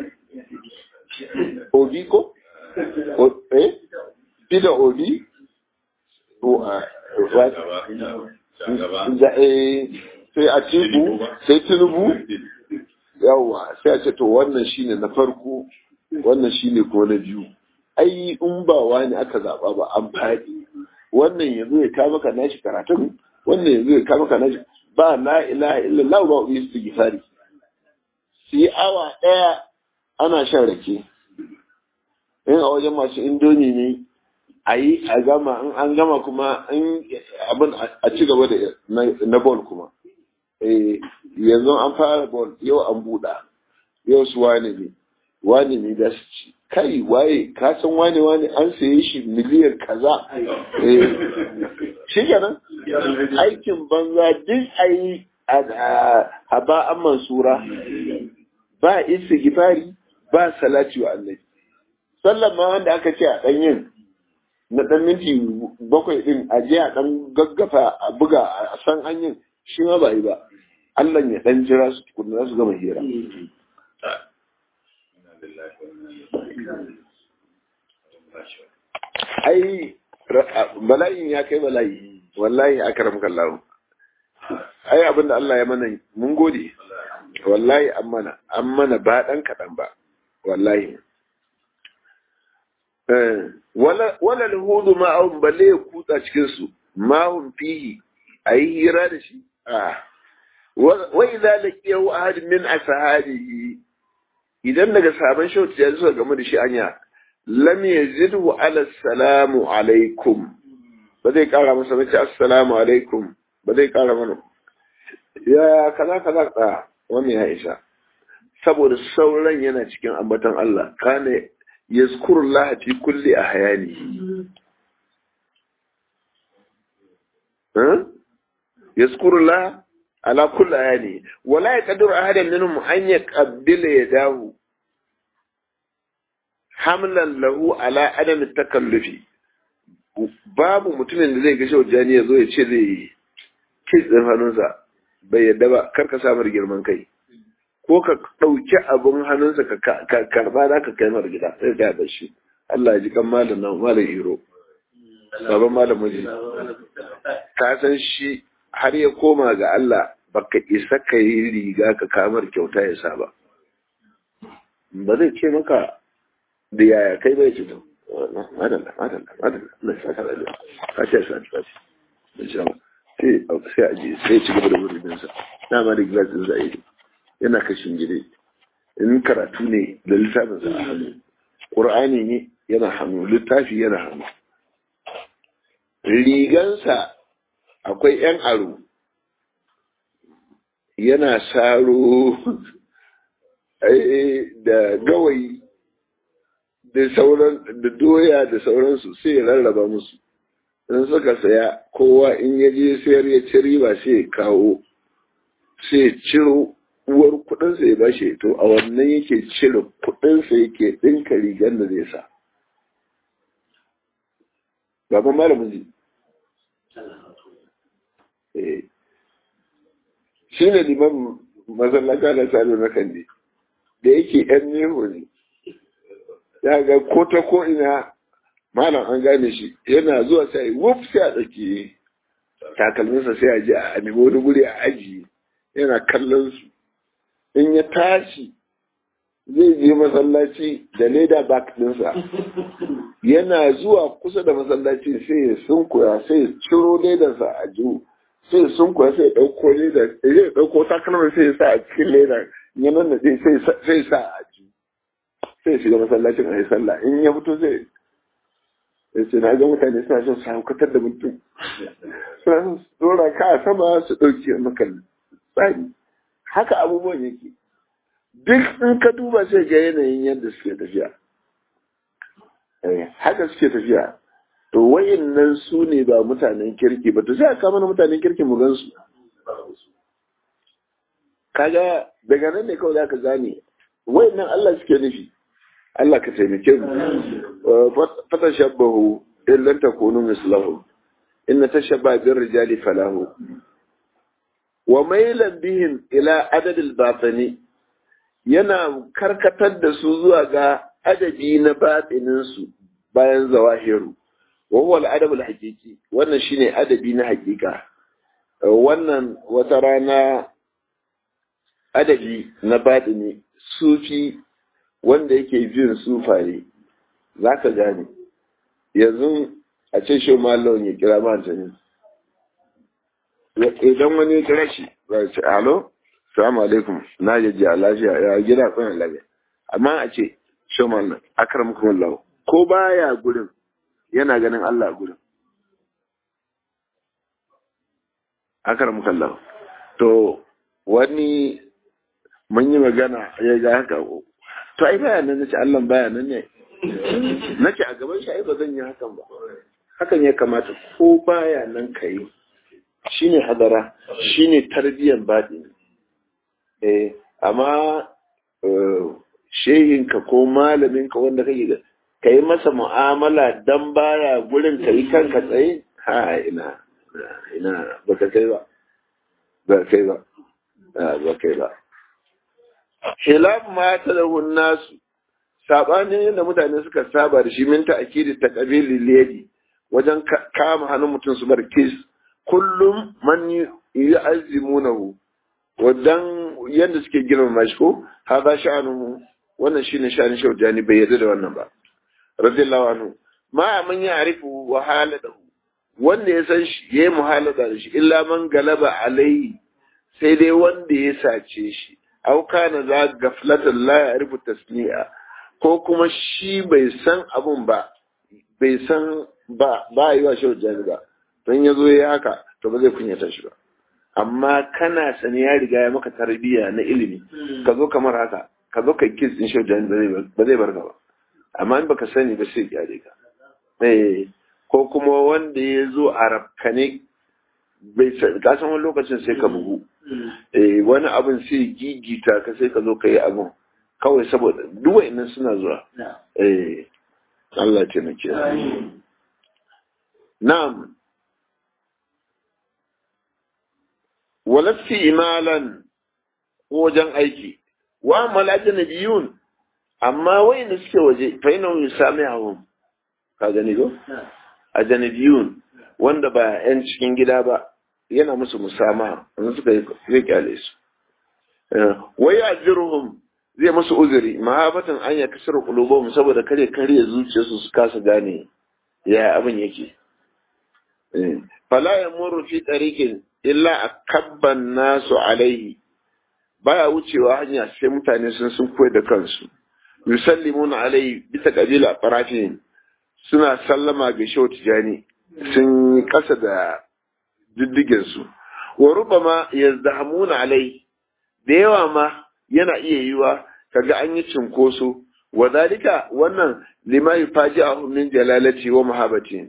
Obi ko eh Bida Obi sai a Tinubu sai Tinubu yawa sai a ce to wannan shine na farko wannan shine ko na biyu ai in ba wani aka zaba ba an faɗi wannan yanzu ya ka maka nashi karatun wannan yanzu ya ka maka nashi ba la ilaha illallah ba ubi istighfari sai awa daya ana shan rake in a wajen masu indoni ne ayi a gama in an gama kuma in abin a ci gaba da na ball kuma eh yanzu an fara ball yau an buɗa yau su wane ne wane ne da su ci kai waye ka san wane wane an saye shi miliyan kaza eh shi kenan aikin banza duk ayi a ba an mansura ba istighfari ba salati wa annabi sallan ma wanda aka ce a dan yin na dan minti bakwai din a je a dan gaggafa a buga a san hanyar shi ma ba yi ba Allah ya dan jira su tukunna su gama hira ai bala'in ya kai bala'i wallahi akramaka Allah ai abinda Allah ya mana mun gode wallahi an mana an mana ba dan kadan ba wallahi eh wala wala alhudu ma au balle ya kutsa cikin su ma hum fihi ai hira da shi ah wa idza laqiyahu ahad min ashabihi idan daga sabon shauti ya zo game da shi anya lam yazidhu ala assalamu alaikum ba zai kara masa mace assalamu alaikum ba zai kara mana ya kaza kaza ka wannan ya isa saboda sauran yana cikin ambaton Allah kana yazkurullah fi kulli ahyani ha yazkurullah ala kulli ahyani wala yaqdiru ahadan minhum an yaqabbila yadahu hamlan lahu ala adam takallufi babu mutumin da zai ga shaujani ya zo ya ce zai kitsin hannunsa bai yadda ba karka samar girman kai ko ka ɗauki abin hannunsa ka karba za ka kai mar gida sai ka yaba shi Allah ya ji kan malam nan malam iro baban malam muji ka san shi har ya koma ga Allah baka isa ka yi riga ka kamar kyauta ya sa ba ba zai ce maka da yaya kai bai ce to madalla madalla madalla Allah ya saka da ka ce sa ta ce insha Allah sai sai aje sai ci gaba da wurin sa dama da glass din zai yana kashin gide in karatu ne da littafin sa a hannu Qur'ani ne yana hannu littafi yana hannu rigansa akwai yan aro yana saro da gawayi da sauran da doya da sauransu sai ya rarraba musu in suka saya kowa in ya je sayar ya ci riba sai ya kawo sai ya ciro uwar kudinsa ya bashi to a wannan yake cire kudinsa yake ɗinka rigar da zai sa baban malamin ji shi ne liman masallaka da salo na kandi da yake yan neho ne ya ga ko ta ko ina malam an gane shi yana zuwa sai wuf sai a tsaki takalminsa sai a ji a nemi wani guri a ajiye yana kallon su in ya tashi zai je masallaci da leda bak ɗinsa yana zuwa kusa da masallaci sai ya sunkuya sai ya ciro ledarsa a jihu sai ya sunkuya sai ya ɗauko leda ya ɗauko takalmar sai ya sa a cikin leda yanar da sai ya sa a jihu sai ya shiga masallacin a yi sallah in ya fito sai ya ce na ga mutane suna son su haukatar da mutum suna son su dora ka a sama su ɗauki maka tsari haka abubuwan yake duk in ka duba sai ga yanayin yadda suke tafiya haka suke tafiya to wayannan su ne ba mutanen kirki ba to sai a kama na mutanen kirki mu gan su kaga daga nan ne kawai za ka gane wayannan Allah suke nufi Allah ka taimake mu fata shabbahu illan takunu mislahu inna tashabba bir rijali falahu wa mailan bihim ila adadil batini yana karkatar da su zuwa ga adadi na batinin su bayan zawahiru wa huwa al-adab al-haqiqi wannan shine adabi na hakika wannan wata rana adabi na batini sufi wanda yake jin sufaye zaka gane yanzu a ce shi mallon ya kira mantani idan wani ya kira shi ba ce alo salamu alaikum na yaji a lafiya ya gida tsanin lafiya amma a ce shi mallon akramkum Allah ko baya gurin yana ganin Allah a gurin akramkum Allah to wani mun yi magana ya ga haka to ai baya nan nace Allah baya nan ne nace a gaban shi ai ba zan yi hakan ba hakan ya kamata ko baya nan kai shine hadara shine tarbiyan baɗi eh amma shehin ka ko malamin ka wanda kake kai masa mu'amala dan baya gurin kai kanka tsaye ha ina ina baka kai ba ba kai ba ba kai ba khilaf ma talahu nasu sabanin yadda mutane suka saba da shi minta akidi ta kabili ledi wajen kama hannun mutum su bar kis kullum man yu'azzimunahu wadan yadda suke girmama shi ko hada sha'anuhu wannan shine sha'anin shaujani bai yarda da wannan ba radiyallahu anhu ma man ya'rifu wa haladahu wanda ya san shi yayi muhalada da shi illa man galaba alai sai dai wanda ya sace shi au kana za gaflatan la ya'rifu tasni'a ko kuma shi bai san abun ba bai san ba ba yi wa shaujani ba don ya zo ya haka to ba zai kunyata shi ba. Amma kana sani ya riga ya maka tarbiyya na ilimi ka zo kamar haka ka zo ka kiss din shi ba zai bar ka ba. Amma in baka sani ba sai ya ka eh ko kuma wanda ya zo a rafkane bai ka san wani lokacin sai ka bugu eh wani abin sai gigita ka sai ka zo ka yi abin kawai saboda duk wa'annan suna zuwa eh Allah ya taimake mu. Na'am walafti imalan wajen aiki wa malajinabiyun amma wayanda suke waje fa ina yusami'uhum ka gani go ajanabiyun wanda ba yan cikin gida ba yana musu musama wanda suka yi kyale su wai ajruhum zai musu uzuri mahabatan an ya kasar qulubuhum saboda kare kare zuciyarsu su kasa gane ya abin yake fala yamuru fi tariqin illa akabban nasu alaihi baya wucewa hanya sai mutane sun sun koyar da kansu yusallimuna alaihi bisa kabila farafin suna sallama ga shehu tijani sun kasa da diddigen su wa rubama yazdahamuna alaihi da yawa ma yana iya yiwa kaga an yi cinkoso wa dalika wannan lima yufaji'ahu min jalalati wa mahabati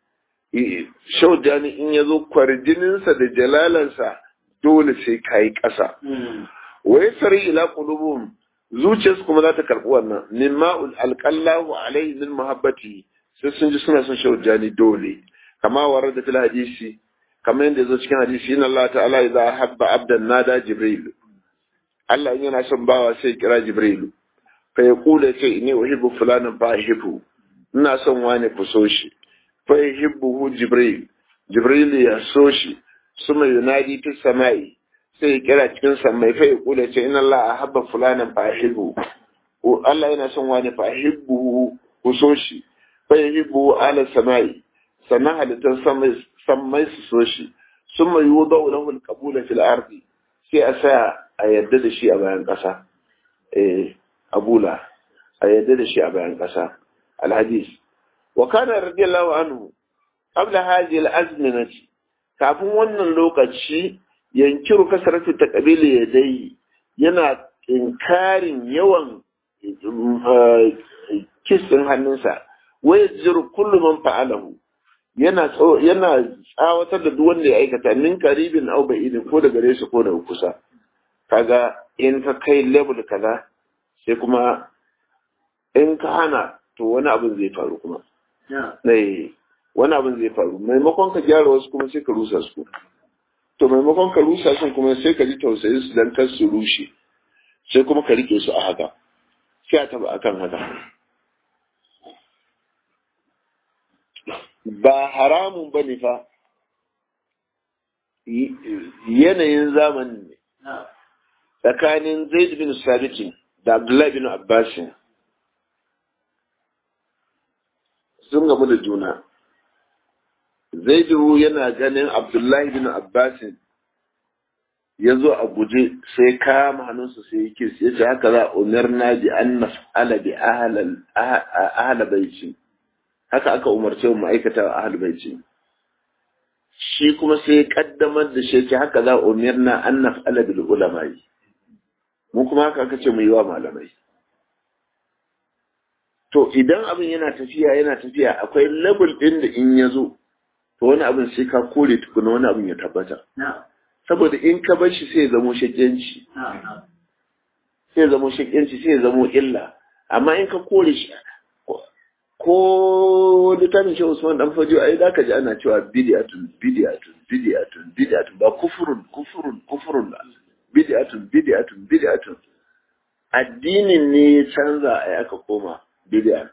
shaudani in ya zo kwarjininsa da jalalansa dole sai ka yi ƙasa. Wai sari ila qulubum zuciyarsu kuma za ta karɓi wannan min ma'ul alqallahu alaihi min mahabbati sai sun ji suna son shaudani dole kama warar da fil hadisi kamar yadda zo cikin hadisi inna Allah ta'ala idza habba abdan nada jibril Allah in yana son bawa sai kira jibril fa yaqulu sai inni uhibbu fulanan fa uhibbu ina son wani ku so shi فيحبه جبريل جبريل يسوشي ثم ينادي في السماء sai kira cikin samai fa ya kula ce inna Allah ahabba fulanan fa ahibbu Allah yana son wani fa ahibbu ku so shi fa yuhibbu ala samai sannan halittar samai samai su so shi summa yudau lahu alqabula fil ardi sai a sa a yadda da shi a bayan kasa eh abula a yadda da shi a bayan kasa alhadis وكان رضي الله عنه قبل هذه الأزمنة kafin wannan lokaci yankiru kasaratu taqbili yadai yana inkarin yawan kisin hannunsa wai jiru kullu man fa'alahu yana yana tsawatar da duk wanda ya aikata min qaribin aw ba'idin ko da gare shi ko da kusa kaga in ka kai level kaza sai kuma in ka hana to wani abin zai faru kuma ne wani abin zai faru maimakon ka gyara wasu kuma sai ka rusa su to maimakon ka rusa su kuma sai ka ji tausayin su dan kar su rushe sai kuma ka rike su a haka sai a taba akan haka ba haramun bane fa yanayin zamanin ne tsakanin Zaid bin Sabit da Abdullah bin Abbas sun gamu da juna. Zaidu yana ganin Abdullahi bin Abbas ya zo a guje sai kama hannunsa sai ya kis ya ce haka za a umarna bi an naf'ala bi ahla baiti haka aka umarce mu aikata a ahla baiti shi kuma sai ya kaddamar da shi ce haka za a umarna an naf'ala bil ulamai mu kuma haka aka ce mu yi wa malamai. To idan abin yana tafiya yana tafiya akwai level ɗin da in ya zo, to wani abin sai ka kore tukuna wani abin ya tabbata. Saboda in ka bar shi sai ya zamo shaƙenci. Sai ya zamo shaƙenci sai ya zamo illa. Amma in ka kore shi ko littafin shi Usman dan Fajo ai da ka ji ana cewa bid'atun bid'atun bid'atun bid'atun ba kufurun kufurun kufurun ba. Bid'atun bid'atun bid'atun. Addinin ne ya canza ai aka koma bid'a.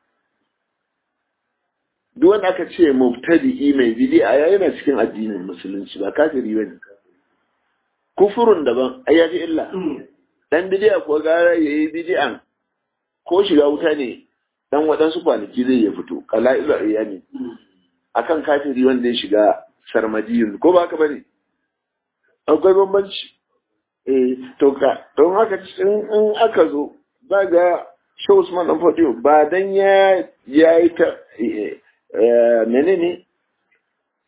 Duk wanda aka ce mubtadi'i mai bid'a ya yana cikin addinin musulunci ba kafiri bane. Kufurun daban ai ya fi illa. Dan bid'a ko gara yayi bid'an ko shiga wuta ne dan waɗansu kwanaki zai ya fito qala'ila iyani akan kafiri wanda ya shiga sarmadiyin ko ba haka bane akwai bambanci eh to ka don haka in aka zo za ga Shehu Usman dan Fodiyo ba dan ya yayi ta menene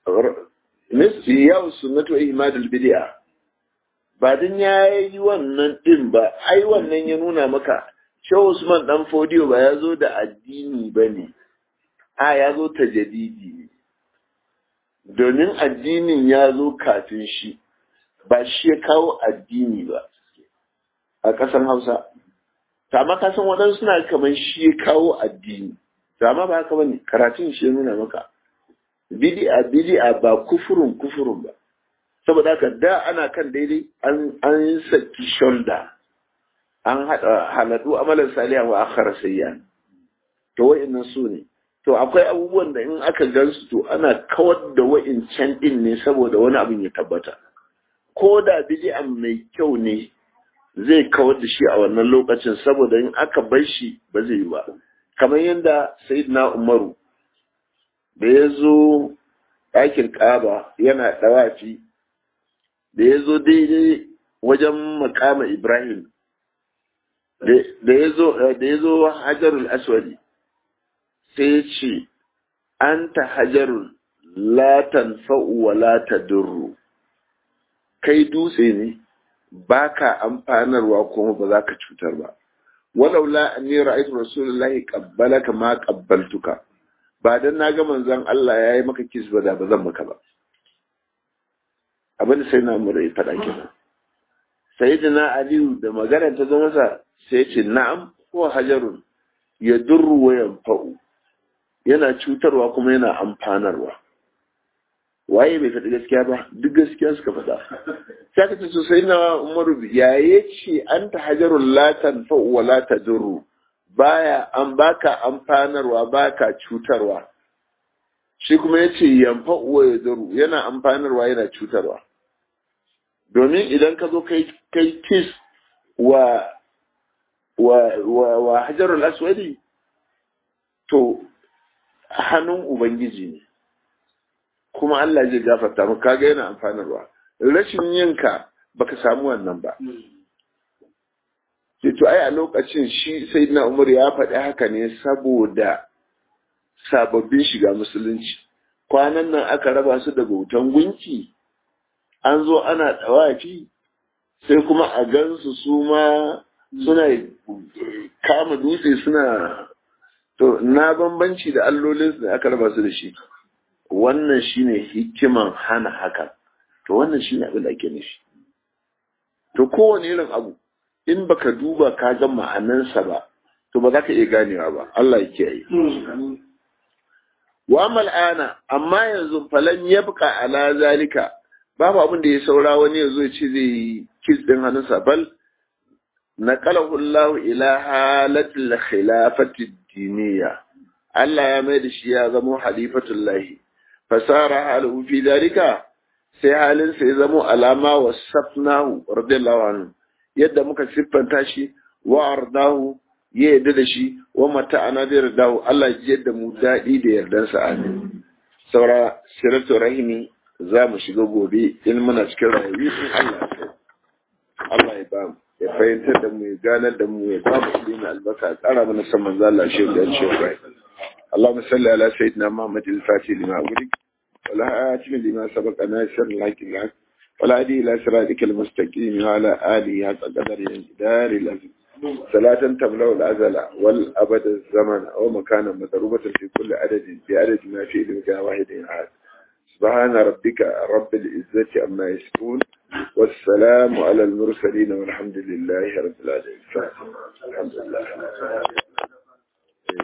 nasi yau sunnatu ihmadul bid'a ba din yayi wannan din ba ai wannan ya nuna maka Shehu Usman dan Fodiyo ba ya zo da addini bane a ya zo tajdidi domin addinin ya zo kafin shi ba shi ya kawo addini ba a ƙasar Hausa ta ma ka san waɗansu suna kamar shi ya kawo addini ta ma ba haka bane karatun shi ya nuna maka bid'a bid'a ba kufurun kufurun ba saboda haka da ana kan daidai an an saki shoulder an hada haladu amalan salihan wa akhara sayyan to wa'annan su ne to akwai abubuwan da in aka gansu to ana kawar da wa'incan din ne saboda wani abin ya tabbata ko da bid'a mai kyau ne zai kawar da shi a wannan lokacin saboda in aka bar shi ba zai yi ba kamar yadda sayyidina Umaru da ya zo ɗakin ƙaba yana ɗawafi da ya zo daidai wajen makama Ibrahim da ya zo hajarul aswadi sai ya ce an ta hajarul latan fa'u wa lata durru kai dutse ne ba ka amfanarwa kuma ba za ka cutar ba walaula an yi ra'aytu rasulullahi qabbalaka ma qabbaltuka ba dan na ga manzon Allah yayi maka kiss ba da ba zan maka ba abin sai na mu rai fada kenan sayyidina Ali da magana ta zo masa sai ce na'am ko hajarun ya durru wa yanfa'u yana cutarwa kuma yana amfanarwa waye bai faɗi gaskiya ba duk gaskiya suka faɗa sai ka ce sosai na Umaru ya yace anta hajarul la tanfa'u wa la tadurru baya an baka amfanarwa baka cutarwa shi kuma yace yanfa'u wa yadurru yana amfanarwa yana cutarwa domin idan ka zo kai kai kiss wa wa wa, wa hajarul aswadi to hannun ubangiji ne kuma Allah zai gafarta maka kaga yana amfanarwa rashin yinka baka samu wannan ba sai to ai a lokacin shi sayyidina Umar ya faɗi haka ne saboda sababbin shiga musulunci kwanan nan aka raba su daga wutan gunki an zo ana dawafi sai kuma a gansu su ma suna kama dutse suna to na bambanci da allolinsu da aka raba su da shi wannan shine hikiman hana haka to wannan shine abin da ake nufi to kowane irin abu in baka duba ka ga ma'anansa ba to ba za ka iya ganewa ba Allah ya kiyaye wa amal ana amma yanzu falan yabqa ala zalika babu abin da ya saura wani yazo ya ce zai yi kiss din hannunsa bal naqalahu Allah ila halatil khilafati diniya Allah ya mai da shi ya zama halifatullahi fasara halu fi dalika sai halin sai zamo alama wasafnahu radiyallahu anhu yadda muka siffanta shi wa ardahu ya yadda da shi wa mata ana da yardahu Allah ya yadda mu dadi da yardansa amin saura siratu rahimi za mu shiga gobe in muna cikin rayuwa Allah Allah ya ba mu ya fahimtar da mu ya ganar da mu ya ba mu ilimin albarka tsara mana san manzo Allah shi da shi bai اللهم صل على سيدنا محمد الفاتح لما أغلق ولا آتم لما سبق ناصر الحق الحق ولا هدي إلى صراطك المستقيم وعلى آله حق قدر الجدار العظيم صلاة تملأ الأزل والأبد الزمن أو مكانا مضروبة في كل عدد بعدد ما في علمك واحد أحد سبحان ربك رب العزة عما يصفون والسلام على المرسلين والحمد لله رب العالمين الحمد لله